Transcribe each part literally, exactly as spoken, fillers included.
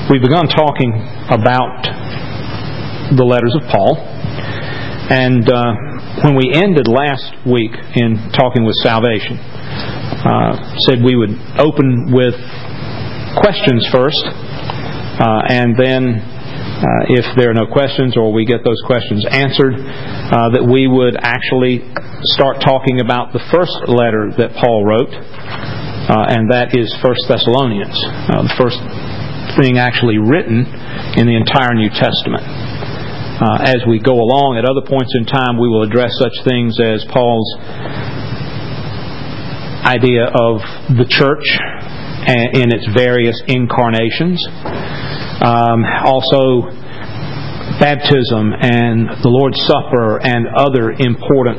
We've begun talking about the letters of Paul, and uh, when we ended last week in talking with salvation, uh, said we would open with questions first, uh, and then uh, if there are no questions or we get those questions answered, uh, that we would actually start talking about the first letter that Paul wrote, uh, and that is First Thessalonians, uh, the first thing actually written in the entire New Testament. Uh, as we go along, at other points in time, we will address such things as Paul's idea of the church in its various incarnations. Um, also, baptism and the Lord's Supper and other important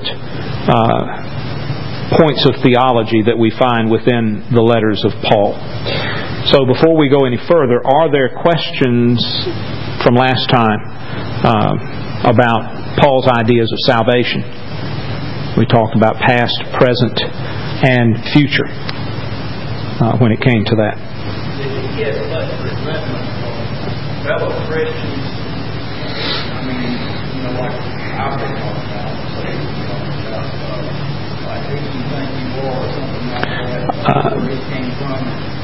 uh, points of theology that we find within the letters of Paul. So before we go any further, are there questions from last time uh, about Paul's ideas of salvation? We talked about past, present, and future uh, when it came to that. Did he get much resentment from fellow Christians? I mean, you know, like I've been talking about, say, you know, about, uh, like who do you think you are or something like that, uh, where he came from.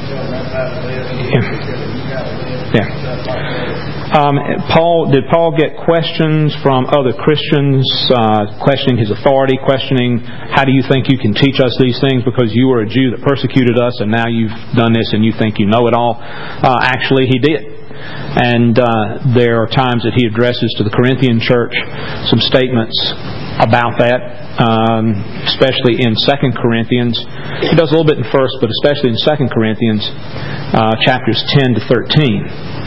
Yeah. Um, Paul, did Paul get questions from other Christians, uh, questioning his authority, questioning how do you think you can teach us these things because you were a Jew that persecuted us and now you've done this and you think you know it all? Uh, actually, he did. And uh, there are times that he addresses to the Corinthian church some statements about that, um, especially in Second Corinthians. He does a little bit in First, but especially in Second Corinthians, uh, chapters ten to thirteen.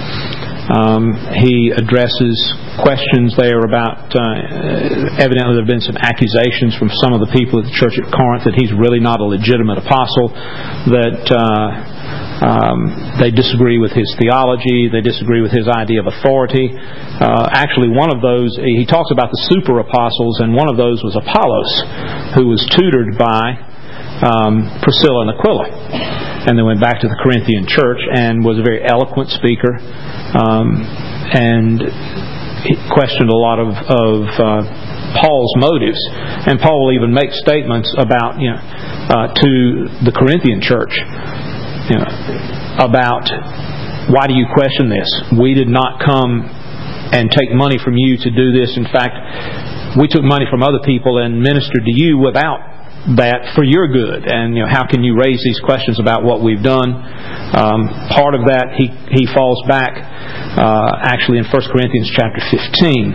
Um, he addresses questions there about, uh, evidently there have been some accusations from some of the people at the church at Corinth that he's really not a legitimate apostle, that uh, um, they disagree with his theology, they disagree with his idea of authority. Uh, actually, one of those, he talks about the super apostles, and one of those was Apollos, who was tutored by um, Priscilla and Aquila, and then went back to the Corinthian church and was a very eloquent speaker, um, and he questioned a lot of, of uh, Paul's motives. And Paul will even make statements about, you know, uh, to the Corinthian church, you know, about why do you question this? We did not come and take money from you to do this. In fact, we took money from other people and ministered to you without that for your good. And you know, how can you raise these questions about what we've done? Um, part of that, he he falls back uh, actually in First Corinthians chapter fifteen.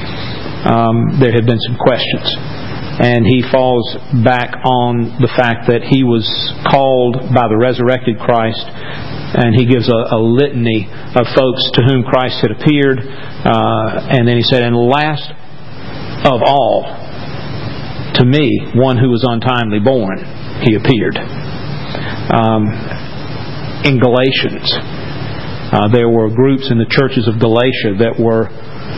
Um, there have been some questions, and he falls back on the fact that he was called by the resurrected Christ. And he gives a, a litany of folks to whom Christ had appeared. Uh, and then he said, and last of all, to me, one who was untimely born, he appeared. Um, in Galatians, uh, there were groups in the churches of Galatia that were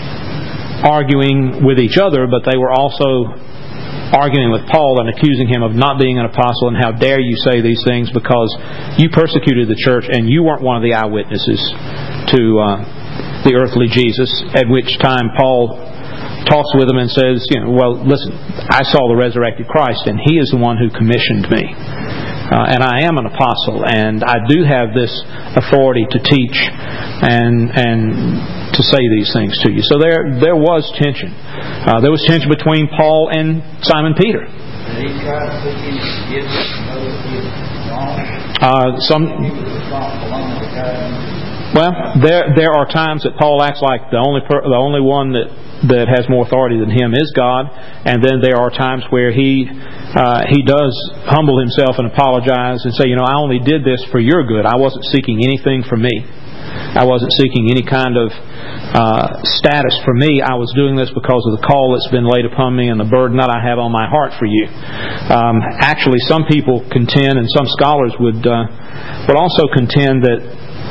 arguing with each other, but they were also arguing with Paul and accusing him of not being an apostle, and how dare you say these things because you persecuted the church and you weren't one of the eyewitnesses to uh, the earthly Jesus. At which time Paul talks with them and says, you know, well, listen, I saw the resurrected Christ and He is the one who commissioned me. Uh, and I am an apostle, and I do have this authority to teach and and to say these things to you. So there there was tension. Uh, there was tension between Paul and Simon Peter. Did he try to put in his gifts and those gifts wrong? Uh, some. Well, there there are times that Paul acts like the only per, the only one that, that has more authority than him is God, and then there are times where he uh, he does humble himself and apologize and say, you know, I only did this for your good. I wasn't seeking anything from me. I wasn't seeking any kind of uh, status for me. I was doing this because of the call that's been laid upon me and the burden that I have on my heart for you. Um, actually, some people contend, and some scholars would uh, would also contend that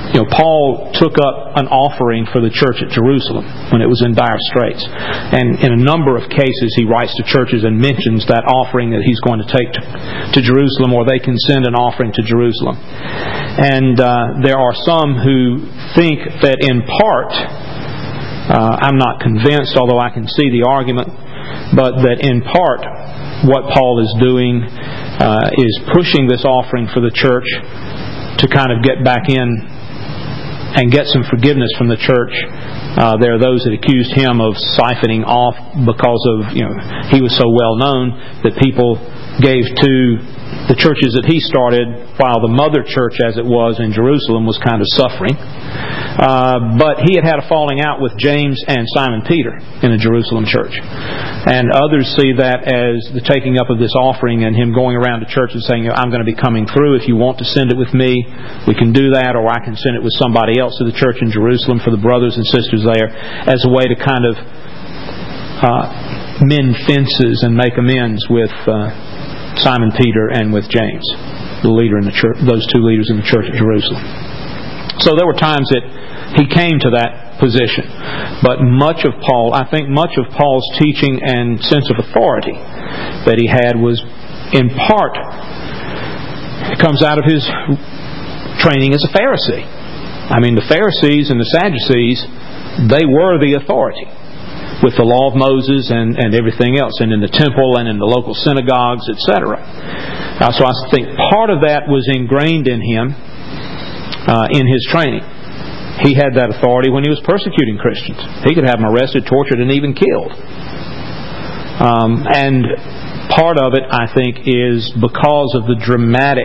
you know, Paul took up an offering for the church at Jerusalem when it was in dire straits. And in a number of cases, he writes to churches and mentions that offering that he's going to take to, to Jerusalem, or they can send an offering to Jerusalem. And uh, there are some who think that in part, uh, I'm not convinced, although I can see the argument, but that in part what Paul is doing uh, is pushing this offering for the church to kind of get back in and get some forgiveness from the church. Uh, there are those that accused him of siphoning off because of, you know, he was so well known that people gave to the churches that he started while the mother church, as it was in Jerusalem, was kind of suffering. Uh, but he had had a falling out with James and Simon Peter in the Jerusalem church. And others see that as the taking up of this offering and him going around to church and saying, I'm going to be coming through. If you want to send it with me, we can do that. Or I can send it with somebody else to the church in Jerusalem for the brothers and sisters there, as a way to kind of uh, mend fences and make amends with uh, Simon Peter and with James, the leader in the church, those two leaders in the church at Jerusalem. So there were times that he came to that position. But much of Paul, I think much of Paul's teaching and sense of authority that he had was in part, it comes out of his training as a Pharisee. I mean, the Pharisees and the Sadducees, they were the authority with the law of Moses and, and everything else, and in the temple and in the local synagogues, et cetera. Uh, so I think part of that was ingrained in him uh, in his training. He had that authority when he was persecuting Christians. He could have them arrested, tortured, and even killed. Um, and part of it, I think, is because of the dramatic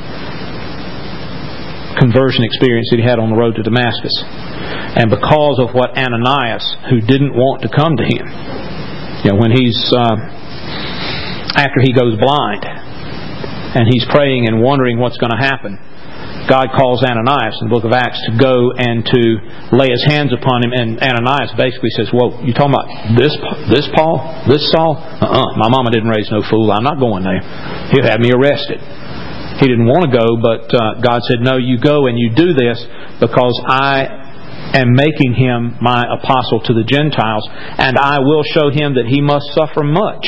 conversion experience that he had on the road to Damascus. And because of what Ananias, who didn't want to come to him, you know, when he's, uh, after he goes blind, and he's praying and wondering what's going to happen, God calls Ananias in the book of Acts to go and to lay his hands upon him. And Ananias basically says, "Whoa, you talking about this this Paul? This Saul? Uh-uh. My mama didn't raise no fool. I'm not going there. He'll have me arrested." He didn't want to go, but uh, God said, "No, you go and you do this because I am making him my apostle to the Gentiles, and I will show him that he must suffer much."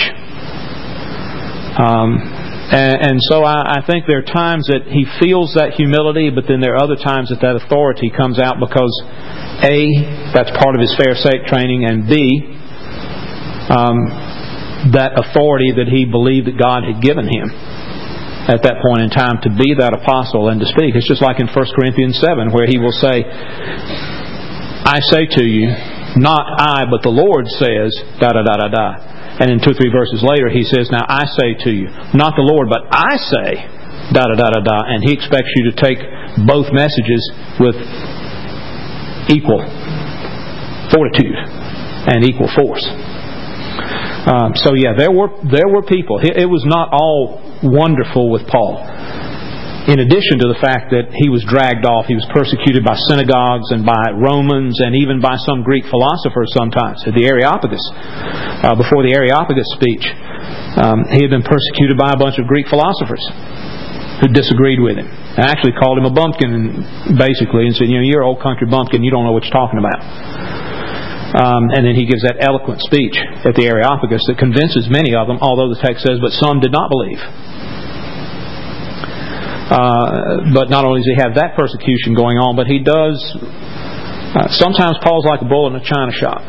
Um... And, and so I, I think there are times that he feels that humility, but then there are other times that that authority comes out because A, that's part of his Pharisaic training, and B, um, that authority that he believed that God had given him at that point in time to be that apostle and to speak. It's just like in First Corinthians seven, where he will say, "I say to you, not I, but the Lord says, da da da da da." And in two or three verses later, he says, "Now I say to you, not the Lord, but I say, da da da da da." And he expects you to take both messages with equal fortitude and equal force. Um, so yeah, there were there were people. It, it was not all wonderful with Paul. In addition to the fact that he was dragged off, he was persecuted by synagogues and by Romans and even by some Greek philosophers sometimes. At the Areopagus, uh, before the Areopagus speech, um, he had been persecuted by a bunch of Greek philosophers who disagreed with him. And actually called him a bumpkin, basically, and said, "You know, you're an old country bumpkin, you don't know what you're talking about." Um, and then he gives that eloquent speech at the Areopagus that convinces many of them, although the text says, "But some did not believe." Uh, but not only does he have that persecution going on, but he does... Uh, sometimes Paul's like a bull in a china shop.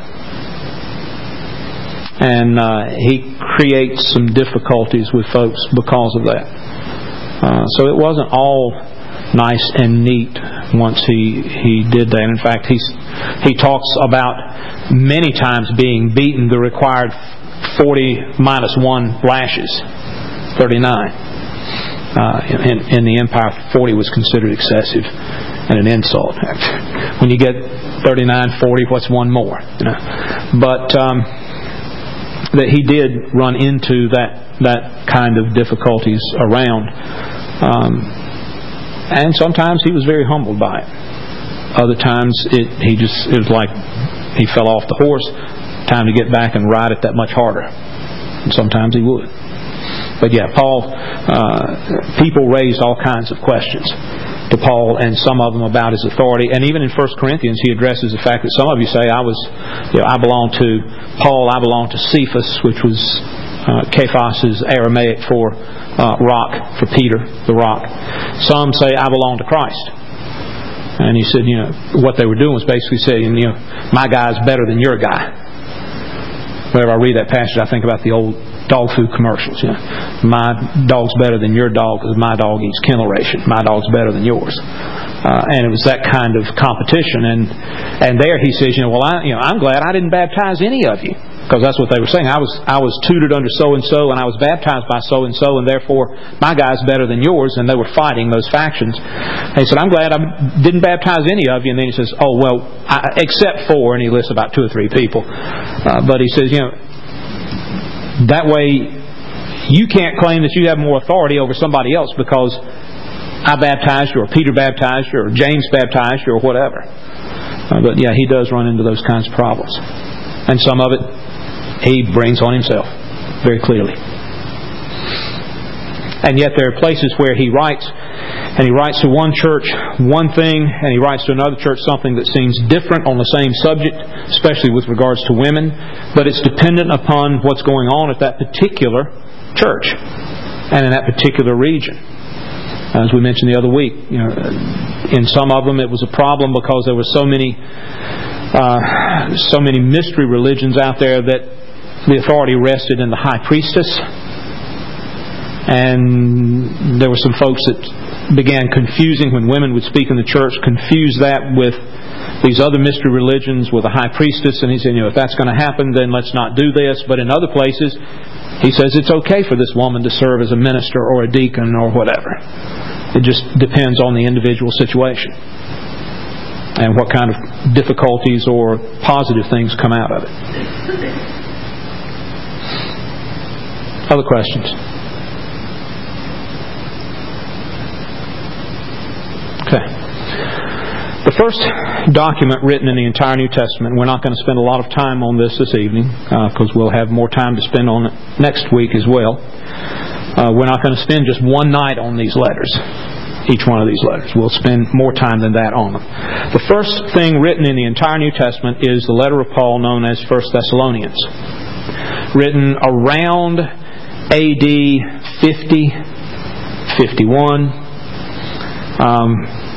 And uh, he creates some difficulties with folks because of that. Uh, so it wasn't all nice and neat once he, he did that. In fact, he's, he talks about many times being beaten the required forty minus one lashes, thirty-nine. Uh, in, in the Empire, forty was considered excessive and an insult. When you get thirty-nine, forty, what's one more? You know? But um, that he did run into that that kind of difficulties around, um, and sometimes he was very humbled by it. Other times, it he just it was like he fell off the horse. Time to get back and ride it that much harder. And sometimes he would. But yeah, Paul, uh, people raised all kinds of questions to Paul and some of them about his authority. And even in First Corinthians, he addresses the fact that some of you say, I was, you know, I belong to Paul, I belong to Cephas, which was uh, Cephas' Aramaic for uh, rock, for Peter, the rock. Some say, I belong to Christ. And he said, you know, what they were doing was basically saying, you know, my guy's better than your guy. Whenever I read that passage, I think about the old dog food commercials. You know, my dog's better than your dog because my dog eats kennel ration. My dog's better than yours. Uh, and it was that kind of competition. And and there he says, you know, well, I, you know, I'm glad I didn't baptize any of you, because that's what they were saying. I was I was tutored under so and so, and I was baptized by so and so, and therefore my guy's better than yours. And they were fighting those factions. And he said, I'm glad I didn't baptize any of you. And then he says, oh well, I, except for, and he lists about two or three people. Uh, but he says, you know, that way you can't claim that you have more authority over somebody else because I baptized you, or Peter baptized you, or James baptized you, or whatever. Uh, but yeah, he does run into those kinds of problems. And some of it he brings on himself very clearly. And yet there are places where he writes, and he writes to one church one thing, and he writes to another church something that seems different on the same subject, especially with regards to women, but it's dependent upon what's going on at that particular church and in that particular region. As we mentioned the other week, you know, in some of them it was a problem because there were so many, uh, so many mystery religions out there that the authority rested in the high priestess, and there were some folks that began confusing when women would speak in the church, confuse that with these other mystery religions with a high priestess, and he said, you know, if that's going to happen, then let's not do this. But in other places, he says it's okay for this woman to serve as a minister or a deacon or whatever. It just depends on the individual situation and what kind of difficulties or positive things come out of it. Other questions? Okay. The first document written in the entire New Testament, we're not going to spend a lot of time on this this evening because uh, we'll have more time to spend on it next week as well. Uh, we're not going to spend just one night on these letters, each one of these letters. We'll spend more time than that on them. The first thing written in the entire New Testament is the letter of Paul known as First Thessalonians, written around A D fifty, fifty-one. Um,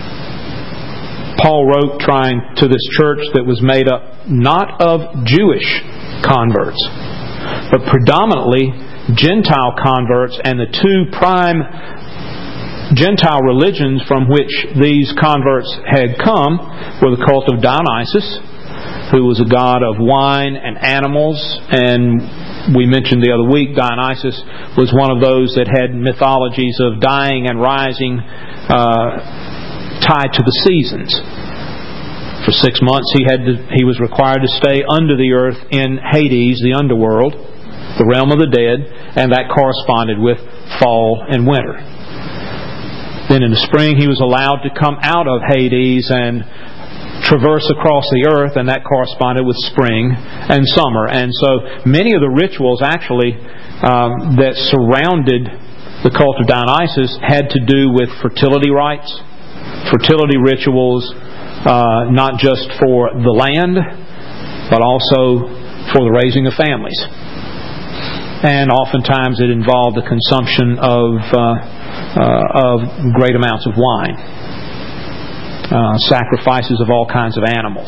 Paul wrote trying to this church that was made up not of Jewish converts, but predominantly Gentile converts, and the two prime Gentile religions from which these converts had come were the cult of Dionysus, who was a god of wine and animals, and we mentioned the other week Dionysus was one of those that had mythologies of dying and rising uh, tied to the seasons. For six months he had to, he was required to stay under the earth in Hades, the underworld, the realm of the dead, and that corresponded with fall and winter. Then in the spring he was allowed to come out of Hades and traverse across the earth, and that corresponded with spring and summer. And so many of the rituals actually um, that surrounded the cult of Dionysus had to do with fertility rites, fertility rituals, uh, not just for the land, but also for the raising of families. And oftentimes it involved the consumption of uh, uh, of great amounts of wine, uh, sacrifices of all kinds of animals.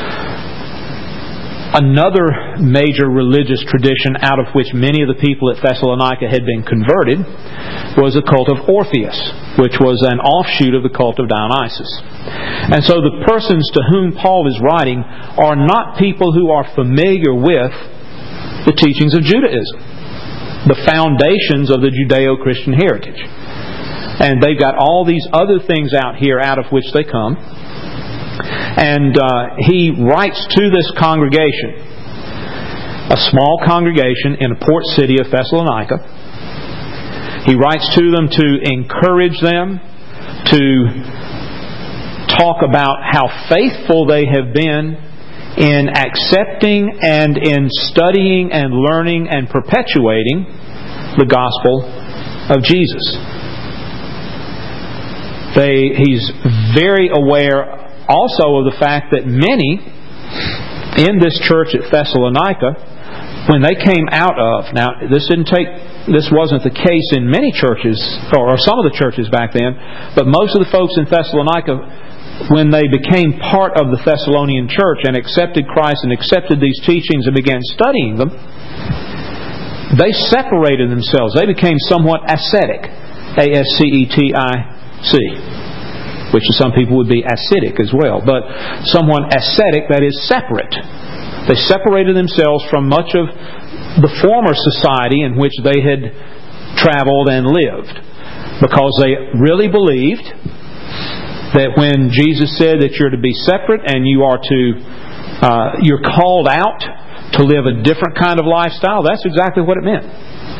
Another major religious tradition out of which many of the people at Thessalonica had been converted was the cult of Orpheus, which was an offshoot of the cult of Dionysus. And so the persons to whom Paul is writing are not people who are familiar with the teachings of Judaism, the foundations of the Judeo-Christian heritage. And they've got all these other things out here out of which they come. And uh, he writes to this congregation, a small congregation in a port city of Thessalonica. He writes to them to encourage them, to talk about how faithful they have been in accepting and in studying and learning and perpetuating the gospel of Jesus. They, he's very aware also of the fact that many in this church at Thessalonica, when they came out of, now this didn't take, this wasn't the case in many churches, or some of the churches back then, but most of the folks in Thessalonica, when they became part of the Thessalonian church and accepted Christ and accepted these teachings and began studying them, they separated themselves. They became somewhat ascetic. A S C E T I C. Which to some people would be ascetic as well. But someone ascetic, that is separate. They separated themselves from much of the former society in which they had traveled and lived. Because they really believed that when Jesus said that you're to be separate and you are to, uh, you're called out to live a different kind of lifestyle, that's exactly what it meant.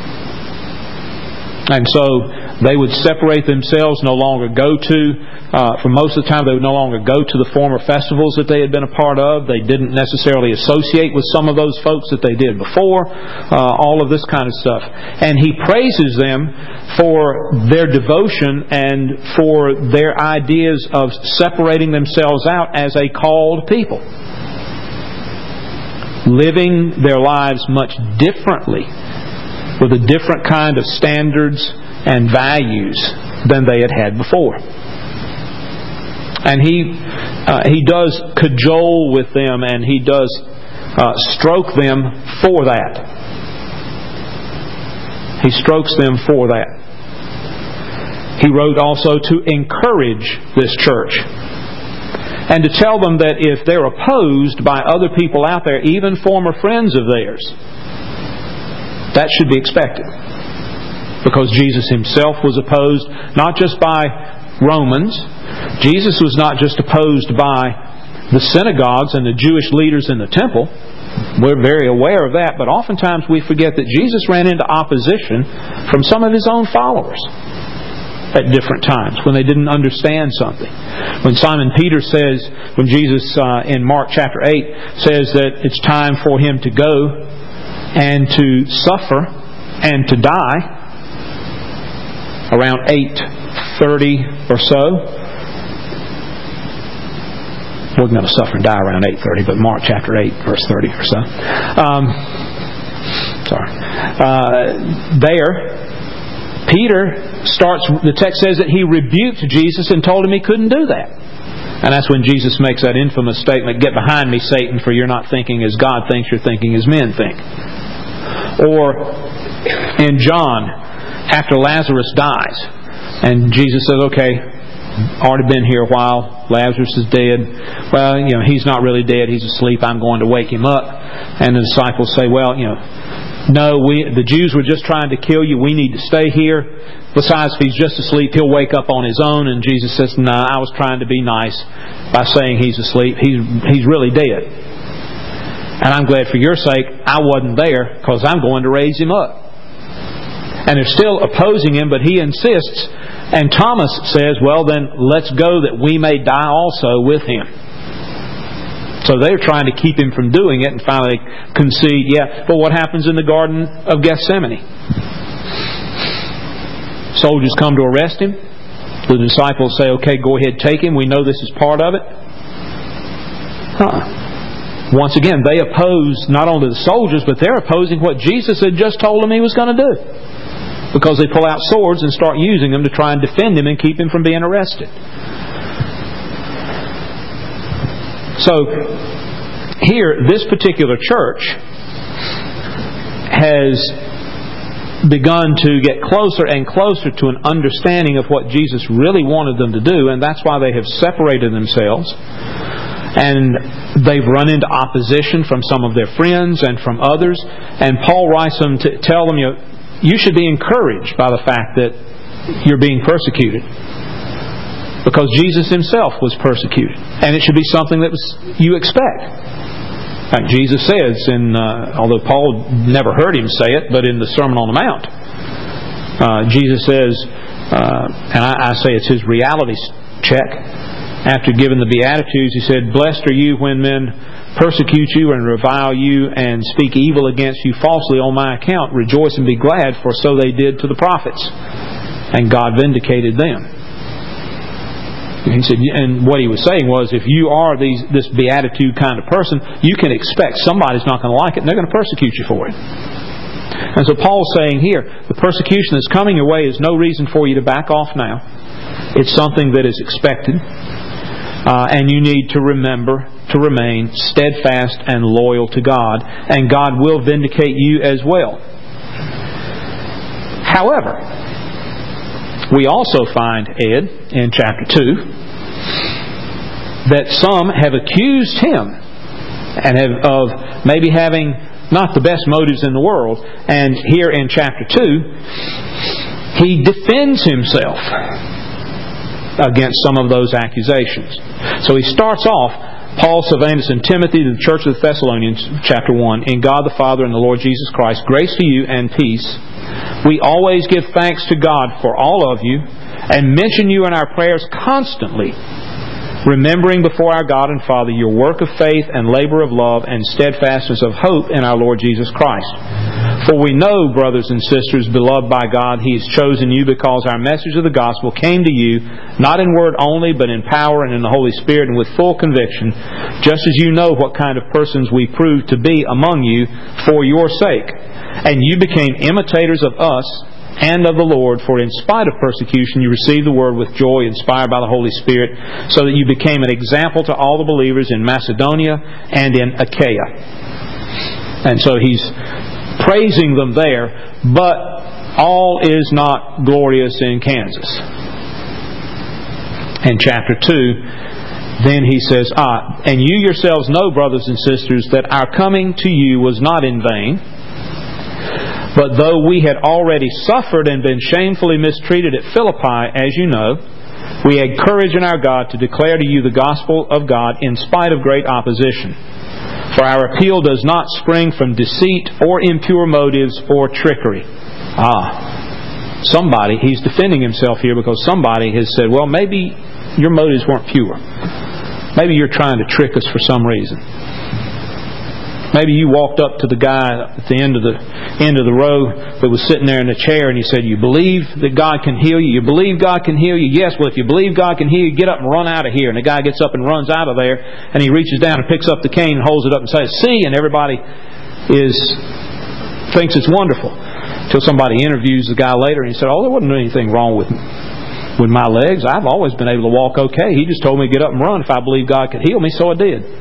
And so they would separate themselves, no longer go to, uh, for most of the time they would no longer go to the former festivals that they had been a part of. They didn't necessarily associate with some of those folks that they did before. Uh, all of this kind of stuff. And he praises them for their devotion and for their ideas of separating themselves out as a called people. Living their lives much differently, with a different kind of standards and values than they had had before. And he uh, he does cajole with them, and he does uh, stroke them for that. He strokes them for that. He wrote also to encourage this church and to tell them that if they're opposed by other people out there, even former friends of theirs, that should be expected. Because Jesus Himself was opposed not just by Romans. Jesus was not just opposed by the synagogues and the Jewish leaders in the temple. We're very aware of that. But oftentimes we forget that Jesus ran into opposition from some of His own followers at different times when they didn't understand something. When Simon Peter says, when Jesus uh, in Mark chapter eight says that it's time for Him to go and to suffer and to die around eight thirty or so. We're going to suffer and die around eight thirty, but Mark chapter eight, verse thirty or so. Um, sorry. Uh, there, Peter starts, the text says that he rebuked Jesus and told him he couldn't do that. And that's when Jesus makes that infamous statement, "Get behind me, Satan, for you're not thinking as God thinks, you're thinking as men think." Or in John, after Lazarus dies, and Jesus says, "Okay, already been here a while, Lazarus is dead. Well, you know, he's not really dead, he's asleep, I'm going to wake him up." And the disciples say, "Well, you know, no, we the Jews were just trying to kill you, we need to stay here. Besides, if he's just asleep, he'll wake up on his own." And Jesus says, "No, nah, I was trying to be nice by saying he's asleep. He's, he's really dead. And I'm glad for your sake I wasn't there, because I'm going to raise him up." And they're still opposing him, but he insists. And Thomas says, "Well then, let's go that we may die also with him." So they're trying to keep him from doing it, and finally concede, yeah, but what happens in the Garden of Gethsemane? Soldiers come to arrest him. The disciples say, "Okay, go ahead, take him. We know this is part of it." Huh. Once again, they oppose not only the soldiers, but they're opposing what Jesus had just told them He was going to do. Because they pull out swords and start using them to try and defend Him and keep Him from being arrested. So, here, this particular church has begun to get closer and closer to an understanding of what Jesus really wanted them to do, and that's why they have separated themselves. And they've run into opposition from some of their friends and from others. And Paul writes them to tell them, you know, you should be encouraged by the fact that you're being persecuted. Because Jesus Himself was persecuted. And it should be something that was, you expect. In fact, Jesus says, in, uh, although Paul never heard Him say it, but in the Sermon on the Mount, uh, Jesus says, uh, and I, I say it's His reality check, after giving the Beatitudes, He said, "Blessed are you when men persecute you and revile you and speak evil against you falsely on my account. Rejoice and be glad, for so they did to the prophets. And God vindicated them." He said, and what he was saying was, if you are these, this beatitude kind of person, you can expect somebody's not going to like it, and they're going to persecute you for it. And so Paul's saying here, the persecution that's coming your way is no reason for you to back off now. It's something that is expected. Uh, and you need to remember to remain steadfast and loyal to God. And God will vindicate you as well. However, we also find, Ed, in chapter two, that some have accused him and have, of maybe having not the best motives in the world. And here in chapter two, he defends himself against some of those accusations. So he starts off, Paul, Silvanus, and Timothy to the church of the Thessalonians, chapter one, in God the Father and the Lord Jesus Christ, grace to you and peace. We always give thanks to God for all of you and mention you in our prayers constantly, remembering before our God and Father your work of faith and labor of love and steadfastness of hope in our Lord Jesus Christ. For we know, brothers and sisters, beloved by God, He has chosen you because our message of the gospel came to you, not in word only, but in power and in the Holy Spirit and with full conviction, just as you know what kind of persons we proved to be among you for your sake. And you became imitators of us and of the Lord, for in spite of persecution you received the word with joy, inspired by the Holy Spirit, so that you became an example to all the believers in Macedonia and in Achaia. And so he's praising them there, but all is not glorious in Kansas. In chapter two, then he says, ah, and you yourselves know, brothers and sisters, that our coming to you was not in vain. But though we had already suffered and been shamefully mistreated at Philippi, as you know, we had courage in our God to declare to you the gospel of God in spite of great opposition. For our appeal does not spring from deceit or impure motives or trickery. Ah, somebody, he's defending himself here because somebody has said, well, maybe your motives weren't pure. Maybe you're trying to trick us for some reason. Maybe you walked up to the guy at the end of the end of the row that was sitting there in the chair and you said, you believe that God can heal you? You believe God can heal you? Yes, well, if you believe God can heal you, get up and run out of here. And the guy gets up and runs out of there, and he reaches down and picks up the cane and holds it up and says, see, and everybody is thinks it's wonderful. Until somebody interviews the guy later and he said, oh, there wasn't anything wrong with me. With my legs. I've always been able to walk okay. He just told me to get up and run if I believed God could heal me, so I did.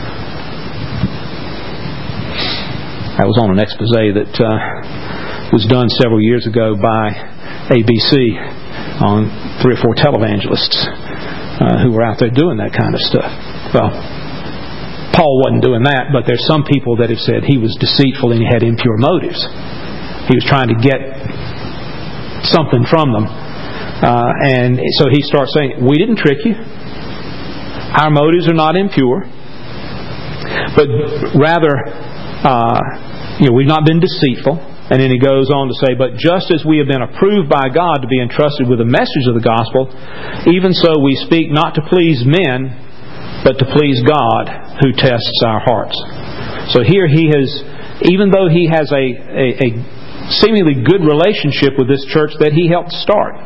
That was on an expose that uh, was done several years ago by A B C on three or four televangelists uh, who were out there doing that kind of stuff. Well, Paul wasn't doing that, but there's some people that have said he was deceitful and he had impure motives. He was trying to get something from them. Uh, and so he starts saying, we didn't trick you. Our motives are not impure. But rather... Uh, You know, we've not been deceitful. And then he goes on to say, but just as we have been approved by God to be entrusted with the message of the gospel, even so we speak not to please men, but to please God who tests our hearts. So here he has, even though he has a, a, a seemingly good relationship with this church that he helped start.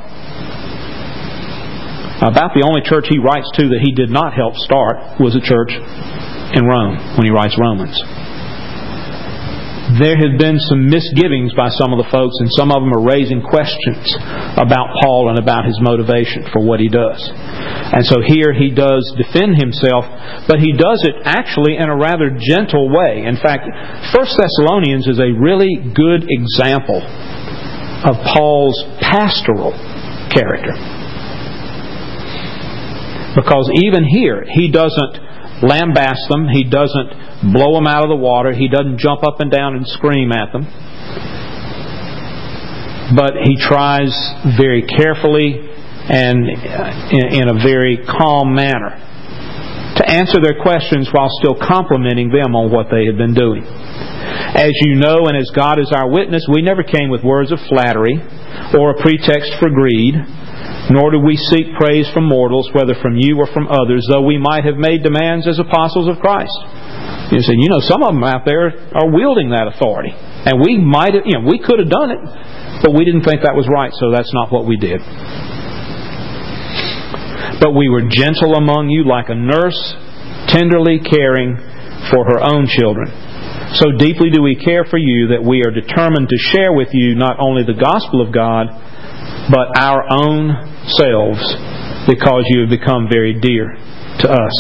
About the only church he writes to that he did not help start was a church in Rome when he writes Romans. There have been some misgivings by some of the folks, and some of them are raising questions about Paul and about his motivation for what he does. And so here he does defend himself, but he does it actually in a rather gentle way. In fact, First Thessalonians is a really good example of Paul's pastoral character. Because even here, he doesn't lambast them, he doesn't blow them out of the water. He doesn't jump up and down and scream at them. But he tries very carefully and in a very calm manner to answer their questions while still complimenting them on what they had been doing. As you know, and as God is our witness, we never came with words of flattery or a pretext for greed, nor do we seek praise from mortals, whether from you or from others, though we might have made demands as apostles of Christ. You say, you know, some of them out there are wielding that authority. And we might have, you know, we could have done it, but we didn't think that was right, so that's not what we did. But we were gentle among you like a nurse, tenderly caring for her own children. So deeply do we care for you that we are determined to share with you not only the gospel of God, but our own selves, because you have become very dear to us.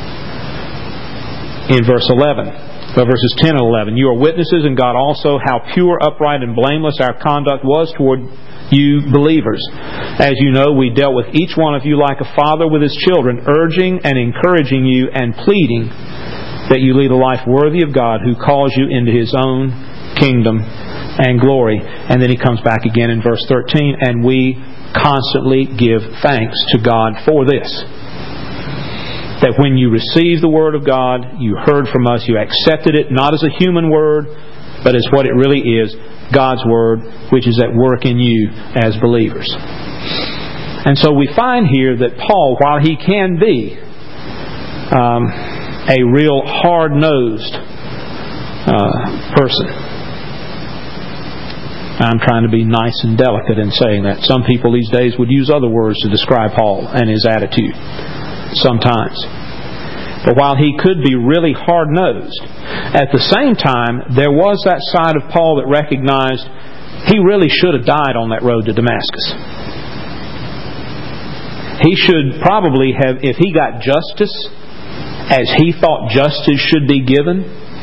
In verse eleven, verses ten and eleven, you are witnesses, and God also, how pure, upright, and blameless our conduct was toward you believers. As you know, we dealt with each one of you like a father with his children, urging and encouraging you and pleading that you lead a life worthy of God, who calls you into His own kingdom and glory. And then he comes back again in verse thirteen, and we constantly give thanks to God for this. That when you received the Word of God, you heard from us, you accepted it not as a human word, but as what it really is, God's Word, which is at work in you as believers. And so we find here that Paul, while he can be um, a real hard-nosed uh, person. I'm trying to be nice and delicate in saying that. Some people these days would use other words to describe Paul and his attitude. Sometimes. But while he could be really hard-nosed, at the same time, there was that side of Paul that recognized he really should have died on that road to Damascus. He should probably have, if he got justice as he thought justice should be given,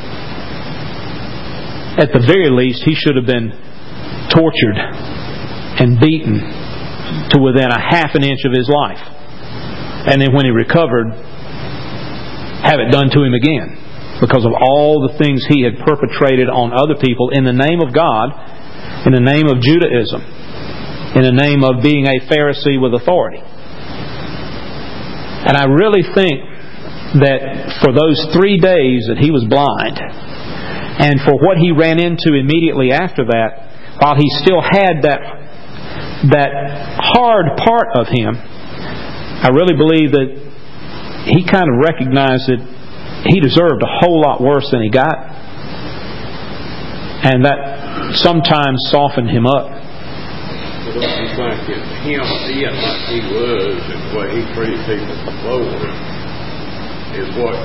at the very least, he should have been tortured and beaten to within a half an inch of his life. And then when he recovered, have it done to him again, because of all the things he had perpetrated on other people in the name of God, in the name of Judaism, in the name of being a Pharisee with authority. And I really think that for those three days that he was blind, and for what he ran into immediately after that, while he still had that that hard part of him, I really believe that he kind of recognized that he deserved a whole lot worse than he got, and that sometimes softened him up. But don't you think that him being like he was and the way he treated people before is what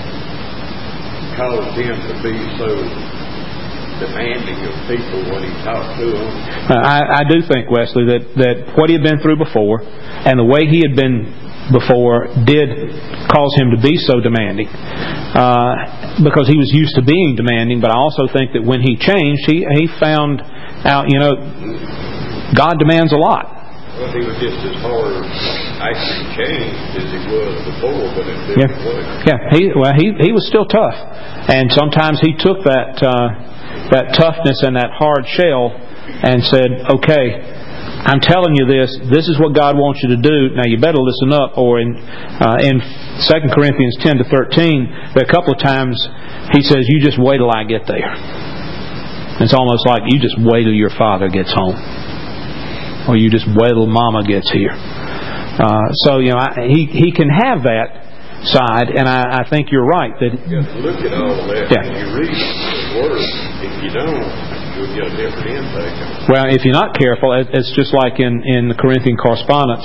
caused him to be so demanding of people when he talked to them? I, I do think, Wesley, that, that what he had been through before and the way he had been before did cause him to be so demanding. Uh, because he was used to being demanding, but I also think that when he changed, he, he found out, you know, God demands a lot. Well, he was just as hard actually changed as he was before, but in different yeah. ways. Yeah, he well he he was still tough, and sometimes he took that uh, that toughness and that hard shell and said, "Okay, I'm telling you this. This is what God wants you to do. Now you better listen up." Or in uh, in Second Corinthians ten to thirteen, there are a couple of times he says, "You just wait till I get there." It's almost like you just wait till your father gets home. Or you just wait till Mama gets here. Uh, so, you know, I, he he can have that side, and I, I think you're right. That, you have to look at all of that yeah. when you read the Word. If you don't, you'll get a different intake on it. Well, if you're not careful, it's just like in, in the Corinthian correspondence.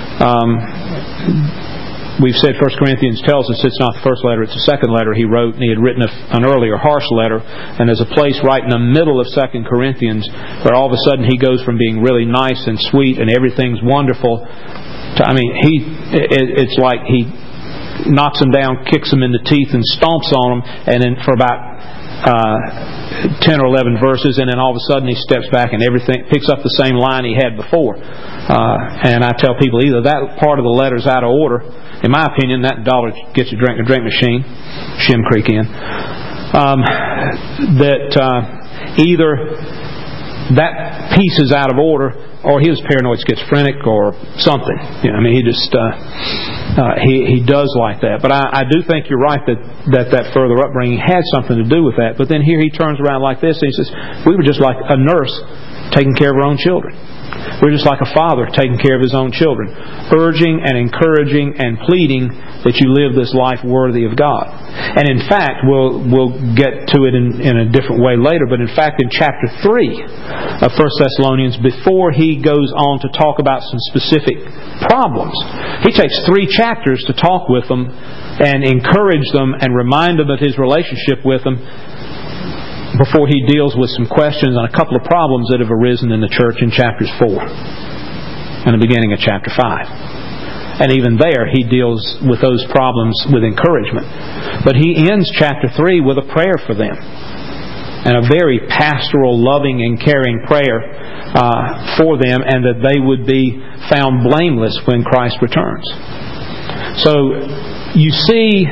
Um, we've said First Corinthians tells us it's not the first letter, it's the second letter he wrote, and he had written a, an earlier harsh letter. And there's a place right in the middle of Second Corinthians where all of a sudden he goes from being really nice and sweet and everything's wonderful to, I mean, he it, it's like he knocks them down, kicks them in the teeth, and stomps on them, and then for about uh, ten or eleven verses, and then all of a sudden he steps back and everything picks up the same line he had before. Uh, and I tell people either that part of the letter's out of order. In my opinion, that dollar gets you drink a drink machine, Shem Creek Inn. Um, that uh, either that piece is out of order, or he was paranoid schizophrenic, or something. You know, I mean, he just uh, uh, he he does like that. But I, I do think you're right that, that that further upbringing had something to do with that. But then here he turns around like this and he says, "We were just like a nurse taking care of her own children. We're just like a father taking care of his own children, urging and encouraging and pleading that you live this life worthy of God. And in fact, we'll we'll get to it in, in a different way later, but in fact in chapter three of First Thessalonians, before he goes on to talk about some specific problems, he takes three chapters to talk with them and encourage them and remind them of his relationship with them before he deals with some questions on a couple of problems that have arisen in the church in chapters four and the beginning of chapter five. And even there, he deals with those problems with encouragement. But he ends chapter three with a prayer for them. And a very pastoral, loving, and caring prayer uh, for them, and that they would be found blameless when Christ returns. So, you see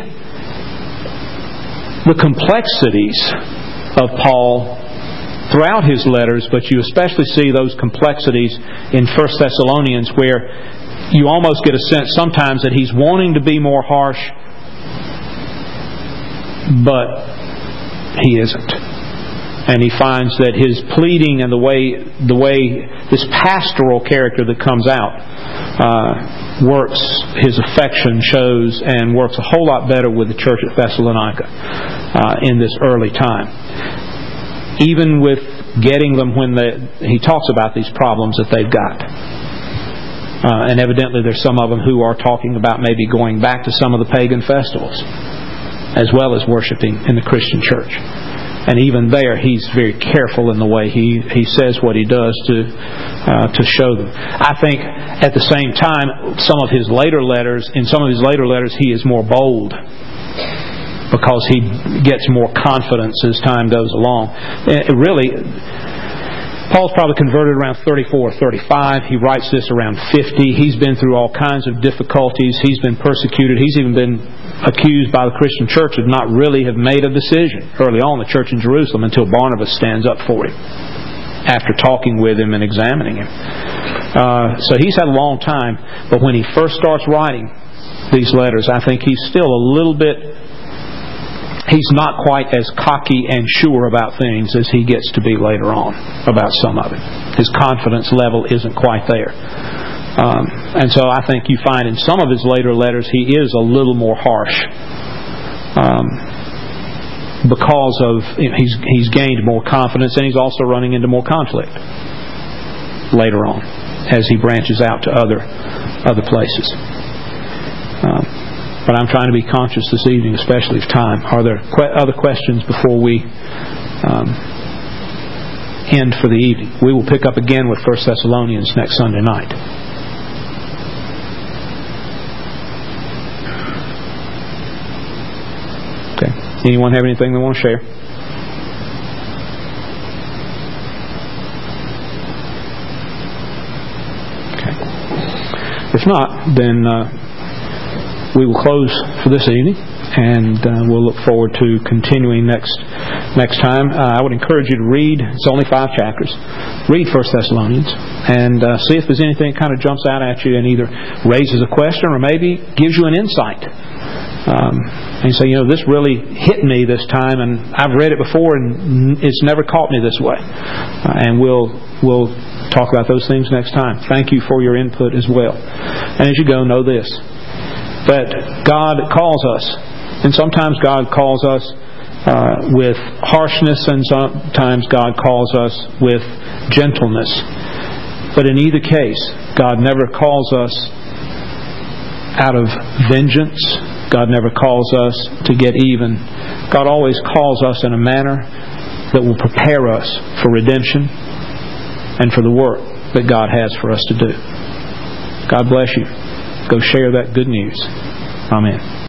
the complexities of Paul throughout his letters, but you especially see those complexities in First Thessalonians, where you almost get a sense sometimes that he's wanting to be more harsh, but he isn't. And he finds that his pleading and the way the way this pastoral character that comes out uh, works, his affection shows, and works a whole lot better with the church at Thessalonica uh, in this early time. Even with getting them when they, he talks about these problems that they've got. Uh, and evidently there's some of them who are talking about maybe going back to some of the pagan festivals as well as worshiping in the Christian church. And even there he's very careful in the way he, he says what he does to uh, to show them. I think at the same time some of his later letters, in some of his later letters he is more bold, because he gets more confidence as time goes along. It really, Paul's probably converted around thirty-four or thirty-five. He writes this around fifty. He's been through all kinds of difficulties. He's been persecuted. He's even been accused by the Christian church of not really have made a decision early on in the church in Jerusalem until Barnabas stands up for him after talking with him and examining him. Uh, so he's had a long time. But when he first starts writing these letters, I think he's still a little bit... He's not quite as cocky and sure about things as he gets to be later on about some of it. His confidence level isn't quite there. Um, and so I think you find in some of his later letters he is a little more harsh. Um, because of you know, he's he's gained more confidence, and he's also running into more conflict later on as he branches out to other other places. Um, But I'm trying to be conscious this evening, especially of time. Are there que- other questions before we um, end for the evening? We will pick up again with First Thessalonians next Sunday night. Okay. Anyone have anything they want to share? Okay. If not, then... Uh, we will close for this evening, and uh, we'll look forward to continuing next next time. Uh, I would encourage you to read. It's only five chapters. Read First Thessalonians and uh, see if there's anything that kind of jumps out at you and either raises a question or maybe gives you an insight. Um, and you say, you know, this really hit me this time, and I've read it before, and it's never caught me this way. Uh, and we'll we'll talk about those things next time. Thank you for your input as well. And as you go, know this. That God calls us, and sometimes God calls us uh, with harshness, and sometimes God calls us with gentleness. But in either case, God never calls us out of vengeance. God never calls us to get even. God always calls us in a manner that will prepare us for redemption and for the work that God has for us to do. God bless you. Go share that good news. Amen.